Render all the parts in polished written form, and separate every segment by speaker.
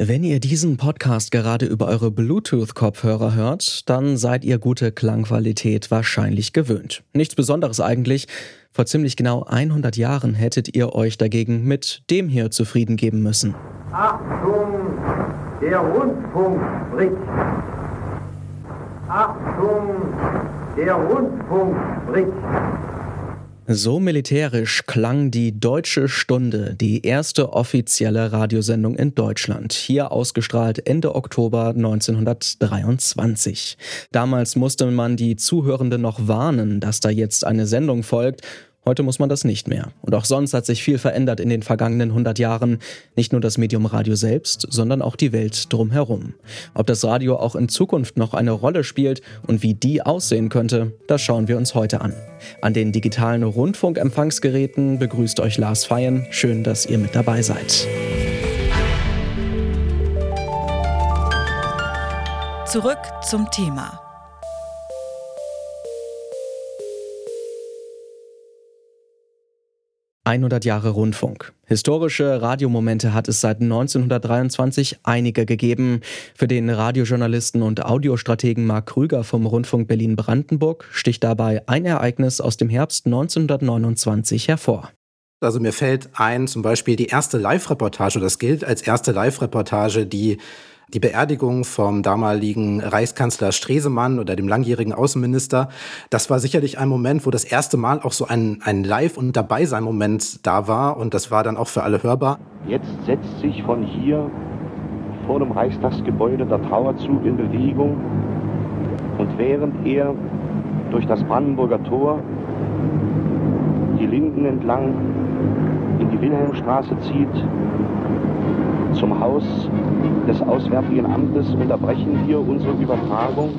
Speaker 1: Wenn ihr diesen Podcast gerade über eure Bluetooth-Kopfhörer hört, dann seid ihr gute Klangqualität wahrscheinlich gewöhnt. Nichts Besonderes eigentlich. Vor ziemlich genau 100 Jahren hättet ihr euch dagegen mit dem hier zufrieden geben müssen.
Speaker 2: Achtung, der Rundfunk spricht. Achtung, der Rundfunk spricht.
Speaker 1: So militärisch klang die Deutsche Stunde, die erste offizielle Radiosendung in Deutschland, hier ausgestrahlt Ende Oktober 1923. Damals musste man die Zuhörenden noch warnen, dass da jetzt eine Sendung folgt. Heute muss man das nicht mehr. Und auch sonst hat sich viel verändert in den vergangenen 100 Jahren. Nicht nur das Medium Radio selbst, sondern auch die Welt drumherum. Ob das Radio auch in Zukunft noch eine Rolle spielt und wie die aussehen könnte, das schauen wir uns heute an. An den digitalen Rundfunkempfangsgeräten begrüßt euch Lars Feyen. Schön, dass ihr mit dabei seid.
Speaker 3: Zurück zum Thema.
Speaker 1: ...100 Jahre Rundfunk. Historische Radiomomente hat es seit 1923 einige gegeben. Für den Radiojournalisten und Audiostrategen Marc Krüger vom Rundfunk Berlin-Brandenburg sticht dabei ein Ereignis aus dem Herbst 1929 hervor.
Speaker 4: Also mir fällt ein, zum Beispiel die erste Live-Reportage, das gilt als erste Live-Reportage, die Beerdigung vom damaligen Reichskanzler Stresemann oder dem langjährigen Außenminister. Das war sicherlich ein Moment, wo das erste Mal auch so ein Live- und Dabeisein-Moment da war. Und das war dann auch für alle hörbar.
Speaker 5: Jetzt setzt sich von hier vor dem Reichstagsgebäude der Trauerzug in Bewegung. Und während er durch das Brandenburger Tor die Linden entlang in die Wilhelmstraße zieht, zum Haus des Auswärtigen Amtes, unterbrechen wir unsere Übertragung.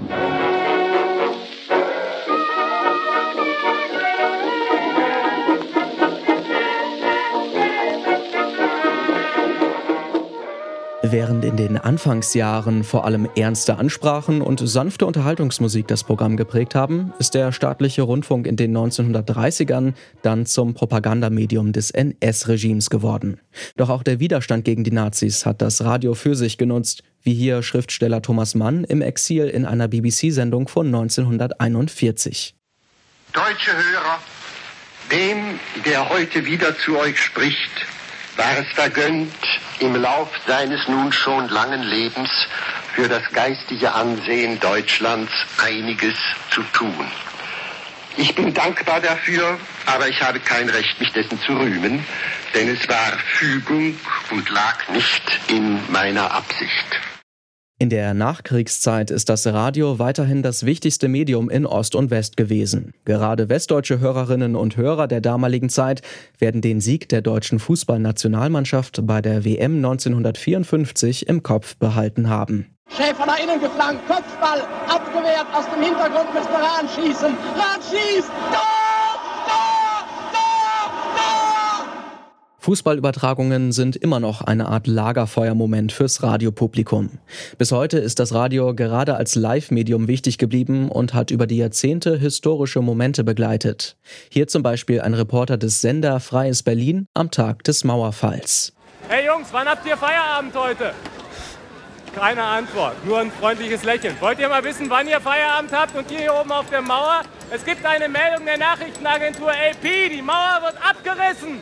Speaker 1: Während in den Anfangsjahren vor allem ernste Ansprachen und sanfte Unterhaltungsmusik das Programm geprägt haben, ist der staatliche Rundfunk in den 1930ern dann zum Propagandamedium des NS-Regimes geworden. Doch auch der Widerstand gegen die Nazis hat das Radio für sich genutzt, wie hier Schriftsteller Thomas Mann im Exil in einer BBC-Sendung von 1941.
Speaker 6: Deutsche Hörer, dem, der heute wieder zu euch spricht, war es vergönnt, im Lauf seines nun schon langen Lebens für das geistige Ansehen Deutschlands einiges zu tun. Ich bin dankbar dafür, aber ich habe kein Recht, mich dessen zu rühmen, denn es war Fügung und lag nicht in meiner Absicht.
Speaker 1: In der Nachkriegszeit ist das Radio weiterhin das wichtigste Medium in Ost und West gewesen. Gerade westdeutsche Hörerinnen und Hörer der damaligen Zeit werden den Sieg der deutschen Fußballnationalmannschaft bei der WM 1954 im Kopf behalten haben.
Speaker 7: Schäfer nach innen geflankt, Kopfball, abgewehrt, aus dem Hintergrund müsste Rahn schießen. Rahn schießt, Tor, Tor, Tor, Tor!
Speaker 1: Fußballübertragungen sind immer noch eine Art Lagerfeuermoment fürs Radiopublikum. Bis heute ist das Radio gerade als Live-Medium wichtig geblieben und hat über die Jahrzehnte historische Momente begleitet. Hier zum Beispiel ein Reporter des Sender Freies Berlin am Tag des Mauerfalls.
Speaker 8: Hey Jungs, wann habt ihr Feierabend heute? Keine Antwort, nur ein freundliches Lächeln. Wollt ihr mal wissen, wann ihr Feierabend habt? Und hier oben auf der Mauer, es gibt eine Meldung der Nachrichtenagentur AP, die Mauer wird abgerissen.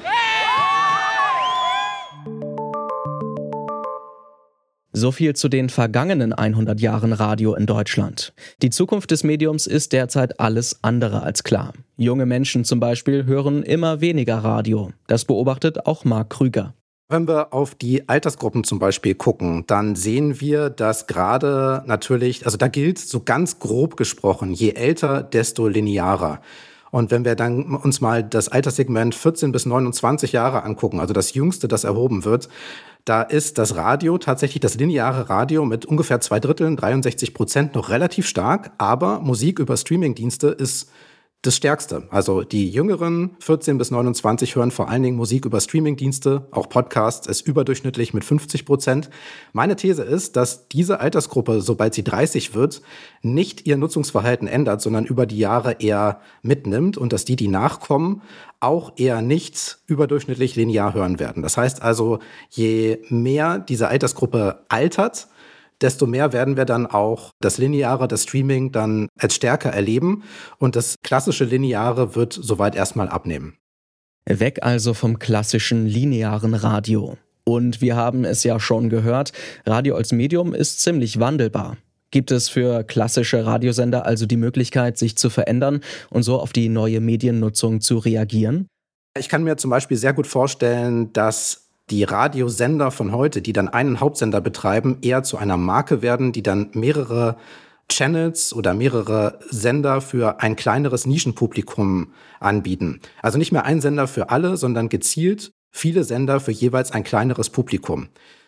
Speaker 1: So viel zu den vergangenen 100 Jahren Radio in Deutschland. Die Zukunft des Mediums ist derzeit alles andere als klar. Junge Menschen zum Beispiel hören immer weniger Radio. Das beobachtet auch Marc Krüger.
Speaker 4: Wenn wir auf die Altersgruppen zum Beispiel gucken, dann sehen wir, dass gerade natürlich, also da gilt so ganz grob gesprochen, je älter, desto linearer. Und wenn wir dann uns mal das Alterssegment 14 bis 29 Jahre angucken, also das Jüngste, das erhoben wird, da ist das Radio, tatsächlich das lineare Radio mit ungefähr 2/3, 63%, noch relativ stark, aber Musik über Streamingdienste ist das Stärkste. Also die Jüngeren, 14 bis 29, hören vor allen Dingen Musik über Streamingdienste, auch Podcasts ist überdurchschnittlich mit 50%. Meine These ist, dass diese Altersgruppe, sobald sie 30 wird, nicht ihr Nutzungsverhalten ändert, sondern über die Jahre eher mitnimmt und dass die nachkommen, auch eher nicht überdurchschnittlich linear hören werden. Das heißt also, je mehr diese Altersgruppe altert, desto mehr werden wir dann auch das Lineare, das Streaming dann als stärker erleben und das klassische Lineare wird soweit erstmal abnehmen.
Speaker 1: Weg also vom klassischen linearen Radio. Und wir haben es ja schon gehört, Radio als Medium ist ziemlich wandelbar. Gibt es für klassische Radiosender also die Möglichkeit, sich zu verändern und so auf die neue Mediennutzung zu reagieren?
Speaker 4: Ich kann mir zum Beispiel sehr gut vorstellen, dass die Radiosender von heute, die dann einen Hauptsender betreiben, eher zu einer Marke werden, die dann mehrere Channels oder mehrere Sender für ein kleineres Nischenpublikum anbieten. Also nicht mehr ein Sender für alle, sondern gezielt viele Sender für jeweils ein kleineres Publikum.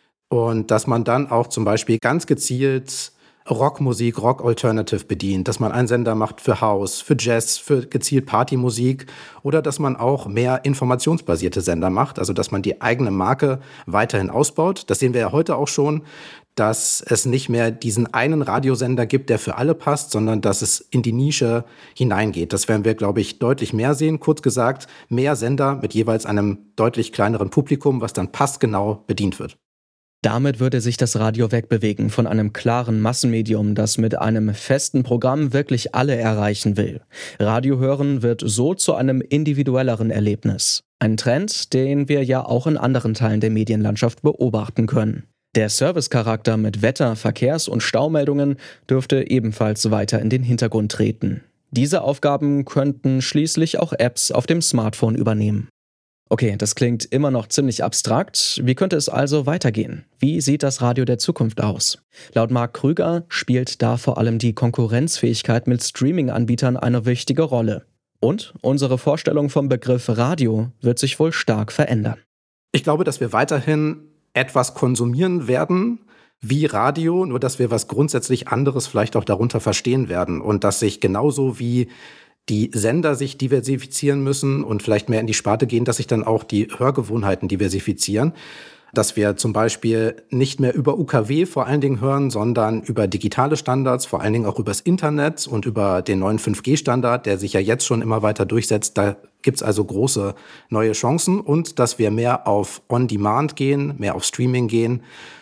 Speaker 4: Und dass man dann auch zum Beispiel ganz gezielt Rockmusik, Rock-Alternative bedient, dass man einen Sender macht für House, für Jazz, für gezielt Partymusik oder dass man auch mehr informationsbasierte Sender macht, also dass man die eigene Marke weiterhin ausbaut. Das sehen wir ja heute auch schon, dass es nicht mehr diesen einen Radiosender gibt, der für alle passt, sondern dass es in die Nische hineingeht. Das werden wir, glaube ich, deutlich mehr sehen. Kurz gesagt, mehr Sender mit jeweils einem deutlich kleineren Publikum, was dann passgenau bedient wird.
Speaker 1: Damit würde sich das Radio wegbewegen von einem klaren Massenmedium, das mit einem festen Programm wirklich alle erreichen will. Radio hören wird so zu einem individuelleren Erlebnis. Ein Trend, den wir ja auch in anderen Teilen der Medienlandschaft beobachten können. Der Servicecharakter mit Wetter-, Verkehrs- und Staumeldungen dürfte ebenfalls weiter in den Hintergrund treten. Diese Aufgaben könnten schließlich auch Apps auf dem Smartphone übernehmen. Okay, das klingt immer noch ziemlich abstrakt. Wie könnte es also weitergehen? Wie sieht das Radio der Zukunft aus? Laut Marc Krüger spielt da vor allem die Konkurrenzfähigkeit mit Streaming-Anbietern eine wichtige Rolle. Und unsere Vorstellung vom Begriff Radio wird sich wohl stark verändern.
Speaker 4: Ich glaube, dass wir weiterhin etwas konsumieren werden wie Radio, nur dass wir was grundsätzlich anderes vielleicht auch darunter verstehen werden und dass sich genauso wie die Sender sich diversifizieren müssen und vielleicht mehr in die Sparte gehen, dass sich dann auch die Hörgewohnheiten diversifizieren. Dass wir zum Beispiel nicht mehr über UKW vor allen Dingen hören, sondern über digitale Standards, vor allen Dingen auch übers Internet und über den neuen 5G-Standard, der sich ja jetzt schon immer weiter durchsetzt. Da gibt's also große neue Chancen und dass wir mehr auf On-Demand gehen, mehr auf Streaming gehen.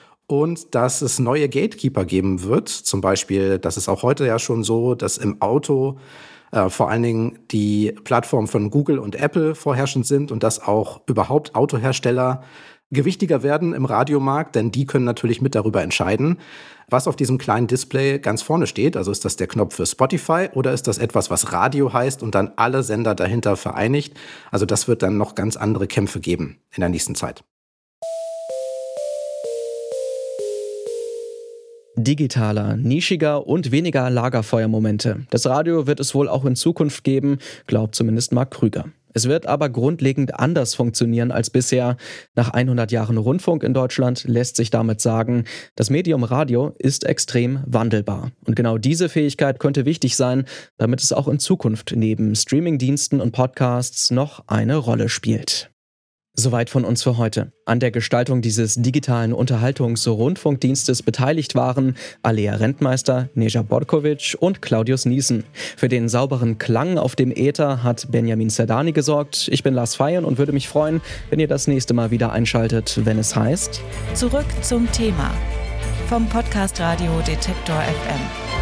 Speaker 4: Und dass es neue Gatekeeper geben wird. Zum Beispiel, das ist auch heute ja schon so, dass im Auto vor allen Dingen die Plattformen von Google und Apple vorherrschend sind und dass auch überhaupt Autohersteller gewichtiger werden im Radiomarkt, denn die können natürlich mit darüber entscheiden, was auf diesem kleinen Display ganz vorne steht. Also ist das der Knopf für Spotify oder ist das etwas, was Radio heißt und dann alle Sender dahinter vereinigt? Also das wird dann noch ganz andere Kämpfe geben in der nächsten Zeit.
Speaker 1: Digitaler, nischiger und weniger Lagerfeuermomente. Das Radio wird es wohl auch in Zukunft geben, glaubt zumindest Marc Krüger. Es wird aber grundlegend anders funktionieren als bisher. Nach 100 Jahren Rundfunk in Deutschland lässt sich damit sagen, das Medium Radio ist extrem wandelbar. Und genau diese Fähigkeit könnte wichtig sein, damit es auch in Zukunft neben Streamingdiensten und Podcasts noch eine Rolle spielt. Soweit von uns für heute. An der Gestaltung dieses digitalen Unterhaltungs-Rundfunkdienstes beteiligt waren Alea Rentmeister, Neja Borkovic und Claudius Niesen. Für den sauberen Klang auf dem Äther hat Benjamin Zerdani gesorgt. Ich bin Lars Feyen und würde mich freuen, wenn ihr das nächste Mal wieder einschaltet, wenn es heißt...
Speaker 3: Zurück zum Thema vom Podcast Radio Detektor FM.